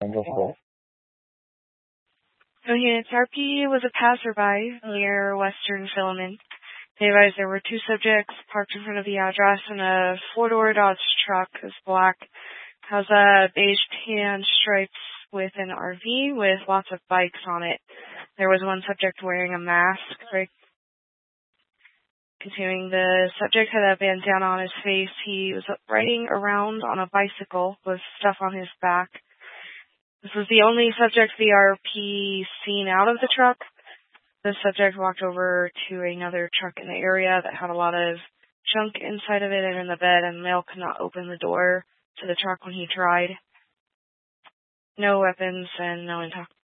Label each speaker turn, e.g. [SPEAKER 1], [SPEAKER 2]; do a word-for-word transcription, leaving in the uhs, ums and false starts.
[SPEAKER 1] So Units R P was a passerby near Western Filament. They advised there were two subjects parked in front of the address, and a four-door Dodge truck is black, has a beige tan stripes with an R V with lots of bikes on it. There was one subject wearing a mask. Right? Continuing, the subject had a bandana on his face. He was riding around on a bicycle with stuff on his back. This was the only subject the R P seen out of the truck. The subject walked over to another truck in the area that had a lot of junk inside of it and in the bed, and the male could not open the door to the truck when he tried. No weapons and no intoxication.